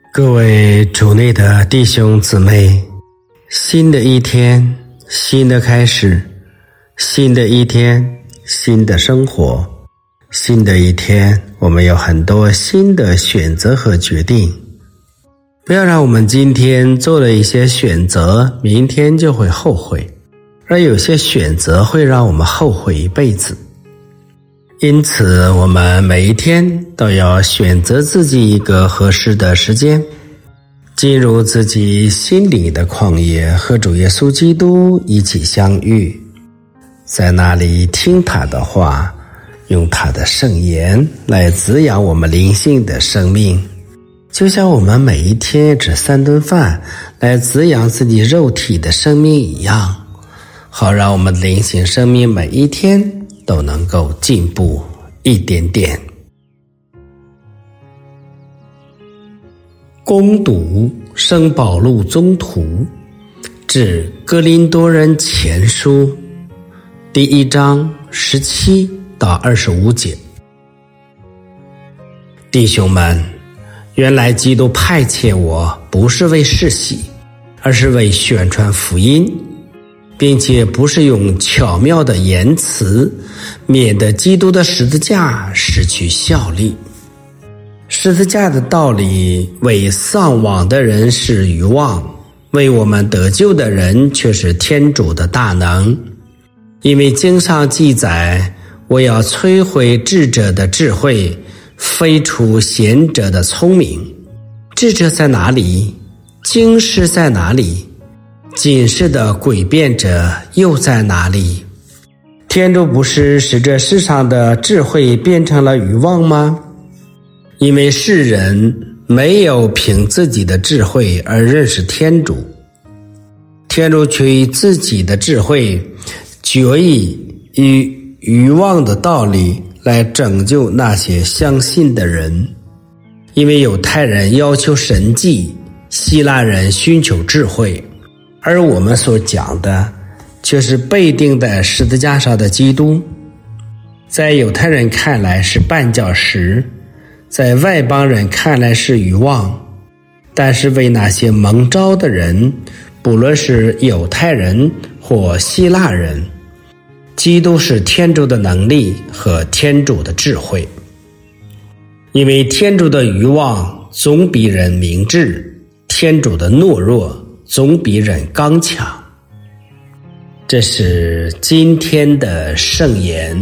各位主内的弟兄姊妹，新的一天，新的开始，新的一天，新的生活，新的一天，我们有很多新的选择和决定。不要让我们今天做了一些选择，明天就会后悔，而有些选择会让我们后悔一辈子。因此我们每一天都要选择自己一个合适的时间，进入自己心灵的旷野，和主耶稣基督一起相遇，在那里听他的话，用他的圣言来滋养我们灵性的生命，就像我们每一天吃3顿饭来滋养自己肉体的生命一样，好让我们灵性生命每一天都能够进步一点点。攻读圣保禄宗徒致哥林多人前书第1章17到25节。弟兄们，原来基督派遣我，不是为世袭，而是为宣传福音，并且不是用巧妙的言辞，免得基督的十字架失去效力。十字架的道理为丧亡的人是愚妄，为我们得救的人却是天主的大能。因为经上记载，我要摧毁智者的智慧，废除贤者的聪明。智者在哪里？经师在哪里？今世的诡辩者又在哪里？天主不是使这世上的智慧变成了愚妄吗？因为世人没有凭自己的智慧而认识天主，天主却以自己的智慧决意以愚妄的道理来拯救那些相信的人。因为犹太人要求神迹，希腊人寻求智慧，而我们所讲的却是被钉在十字架上的基督。在犹太人看来是绊脚石，在外邦人看来是愚妄，但是为那些蒙召的人，不论是犹太人或希腊人，基督是天主的能力和天主的智慧。因为天主的愚妄总比人明智，天主的懦弱总比人刚强。这是今天的圣言。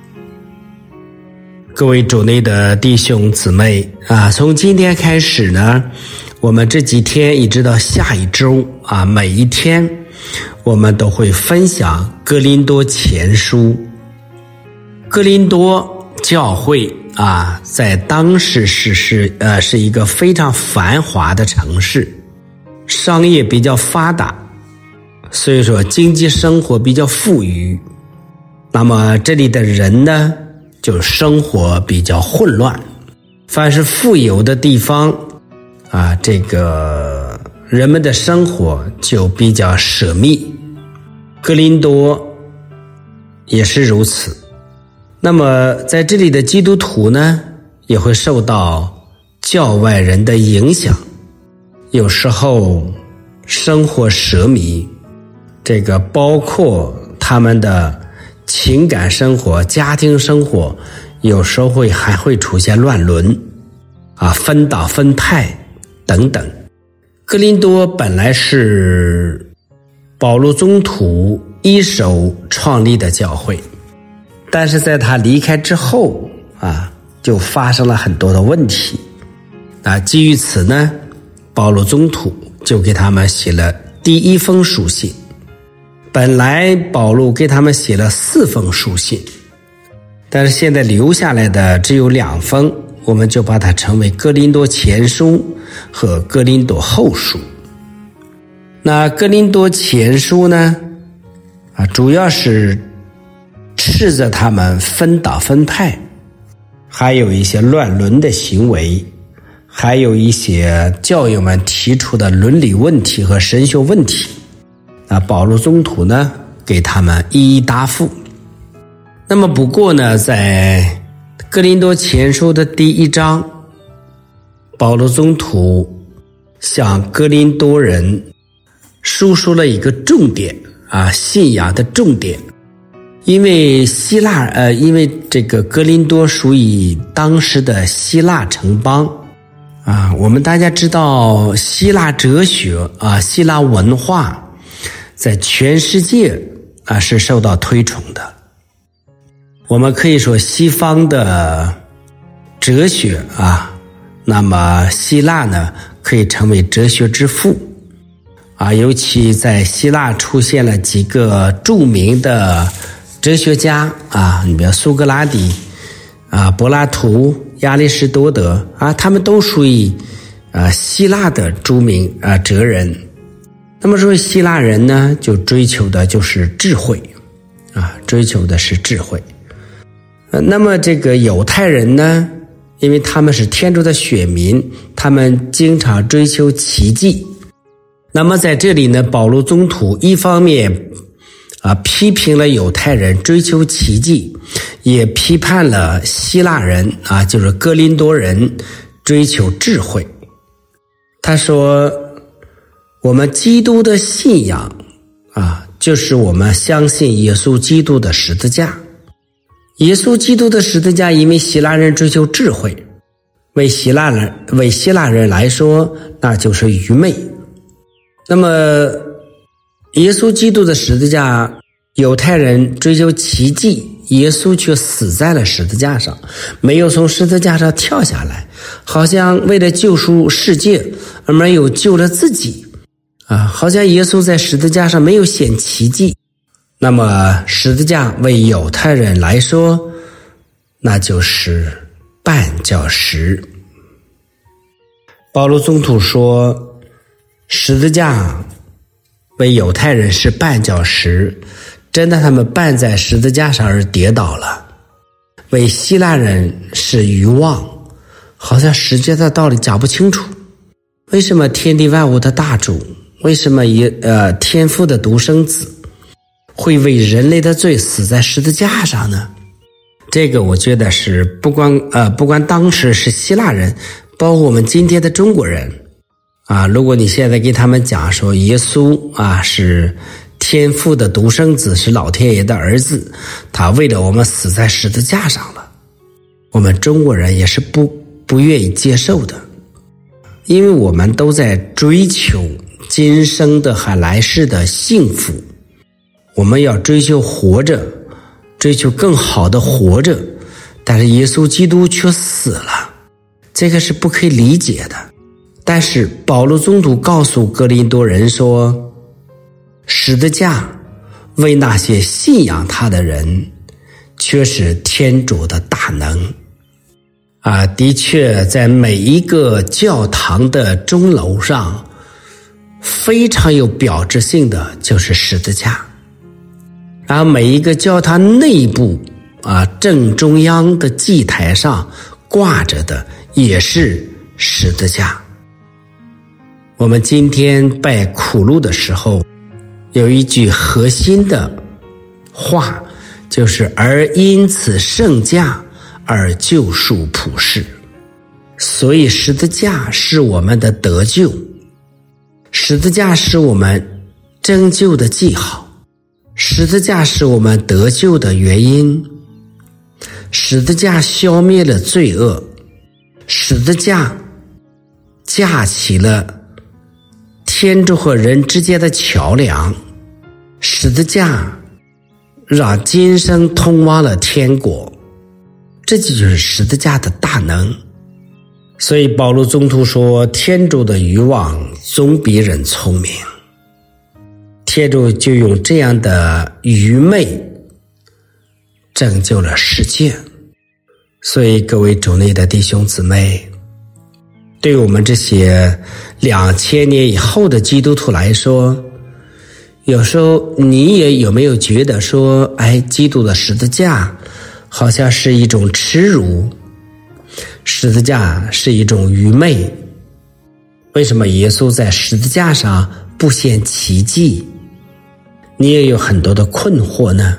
各位主内的弟兄姊妹从今天开始呢，我们这几天一直到下一周每一天我们都会分享哥林多前书。哥林多教会在当时是一个非常繁华的城市，商业比较发达，所以说经济生活比较富裕。那么这里的人呢，就生活比较混乱，凡是富有的地方这个人们的生活就比较奢靡。哥林多也是如此。那么在这里的基督徒呢，也会受到教外人的影响，有时候生活奢靡，这个包括他们的情感生活、家庭生活，有时候还会出现乱伦分党分派等等。哥林多本来是保禄宗徒一手创立的教会，但是在他离开之后就发生了很多的问题基于此呢，保禄宗徒就给他们写了第1封书信。本来保禄给他们写了4封书信，但是现在留下来的只有2封，我们就把它称为哥林多前书和哥林多后书。那哥林多前书呢主要是斥责他们分党分派，还有一些乱伦的行为，还有一些教友们提出的伦理问题和神学问题。保禄宗徒呢给他们一一答复。那么不过呢，在哥林多前书的第1章，保禄宗徒向哥林多人述说了一个重点信仰的重点。因为这个哥林多属于当时的希腊城邦我们大家知道希腊哲学希腊文化在全世界是受到推崇的。我们可以说西方的哲学那么希腊呢可以成为哲学之父尤其在希腊出现了几个著名的哲学家你比如苏格拉底柏拉图、亚里士多德他们都属于希腊的著名哲人。那么说希腊人呢就追求的就是智慧追求的是智慧。那么这个犹太人呢，因为他们是天主的选民，他们经常追求奇迹。那么在这里呢，保禄宗徒一方面批评了犹太人追求奇迹，也批判了希腊人就是哥林多人追求智慧。他说我们基督的信仰就是我们相信耶稣基督的十字架。耶稣基督的十字架因为希腊人追求智慧，为希腊人来说那就是愚昧。那么耶稣基督的十字架，犹太人追求奇迹，耶稣却死在了十字架上，没有从十字架上跳下来，好像为了救赎世界而没有救了自己好像耶稣在十字架上没有显奇迹。那么十字架为犹太人来说那就是绊脚石。保禄宗徒说十字架为犹太人是绊脚石，真的他们绊在十字架上而跌倒了。为希腊人是愚妄，好像世界的道理讲不清楚。为什么天地万物的大主，为什么天父的独生子会为人类的罪死在十字架上呢？这个我觉得是不光当时是希腊人，包括我们今天的中国人如果你现在给他们讲说耶稣是天父的独生子，是老天爷的儿子，他为了我们死在十字架上了，我们中国人也是不愿意接受的。因为我们都在追求今生的和来世的幸福，我们要追求活着，追求更好的活着，但是耶稣基督却死了，这个是不可以理解的。但是保禄宗徒告诉哥林多人说，十字架为那些信仰他的人却是天主的大能的确在每一个教堂的钟楼上非常有标志性的就是十字架，然后每一个教堂内部正中央的祭台上挂着的也是十字架。我们今天拜苦路的时候有一句核心的话，就是而因此圣架而救赎普世。所以十字架是我们的得救，十字架是我们拯救的记号，十字架是我们得救的原因，十字架消灭了罪恶，十字架架起了天主和人之间的桥梁，十字架让今生通往了天国，这就是十字架的大能。所以保禄宗徒说，天主的欲望总比人聪明，天主就用这样的愚昧拯救了世界。所以各位主内的弟兄姊妹，对我们这些2000年以后的基督徒来说，有时候你也有没有觉得说，基督的十字架好像是一种耻辱，十字架是一种愚昧？为什么耶稣在十字架上不显奇迹？你也有很多的困惑呢。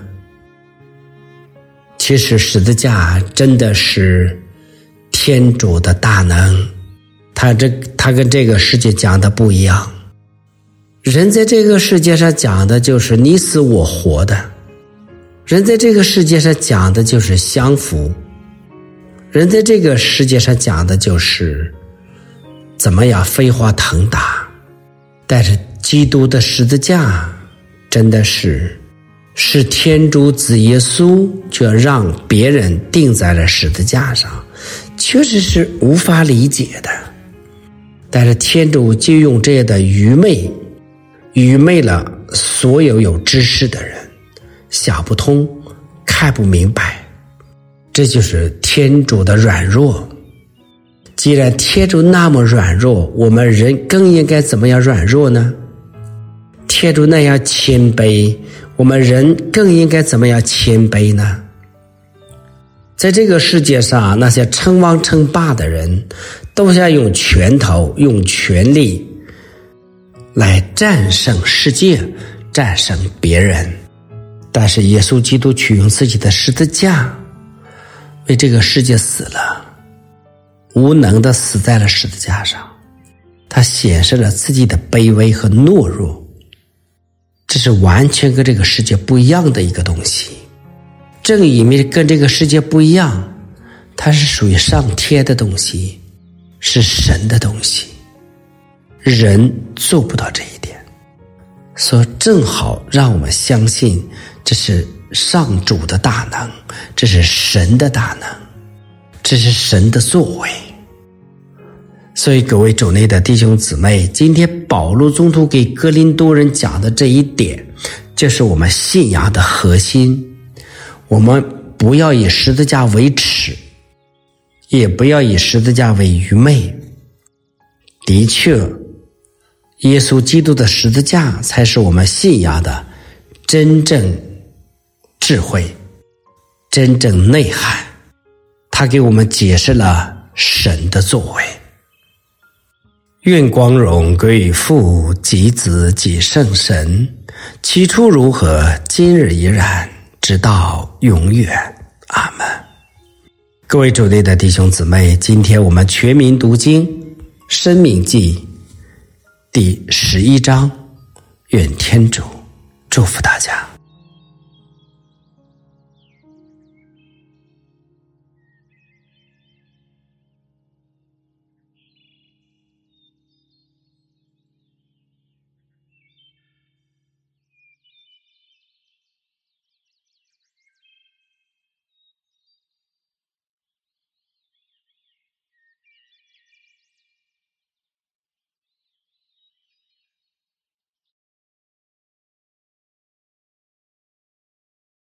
其实十字架真的是天主的大能， 他跟这个世界讲的不一样。人在这个世界上讲的就是你死我活的，人在这个世界上讲的就是相符，人在这个世界上讲的就是怎么样飞黄腾达。但是基督的十字架真的是天主子耶稣却让别人钉在了十字架上，确实是无法理解的。但是天主就用这样的愚昧了所有有知识的人，想不通看不明白，这就是天主的软弱。既然天主那么软弱，我们人更应该怎么样软弱呢？天主那样谦卑，我们人更应该怎么样谦卑呢？在这个世界上，那些称王称霸的人都想用拳头用权力来战胜世界，战胜别人。但是耶稣基督却用自己的十字架为这个世界死了，无能的死在了十字架上。他显示了自己的卑微和懦弱，这是完全跟这个世界不一样的一个东西。正因为跟这个世界不一样，它是属于上天的东西，是神的东西，人做不到这一点，所以正好让我们相信这是上主的大能，这是神的大能，这是神的作为。所以各位主内的弟兄姊妹，今天保禄宗徒给哥林多人讲的这一点，就是我们信仰的核心。我们不要以十字架为耻，也不要以十字架为愚昧。的确，耶稣基督的十字架才是我们信仰的真正智慧，真正内涵。他给我们解释了神的作为。愿光荣归于父及子及圣神，起初如何，今日依然，直到永远。阿们。各位主内的弟兄姊妹，今天我们全民读经申命记第11章，愿天主祝福大家。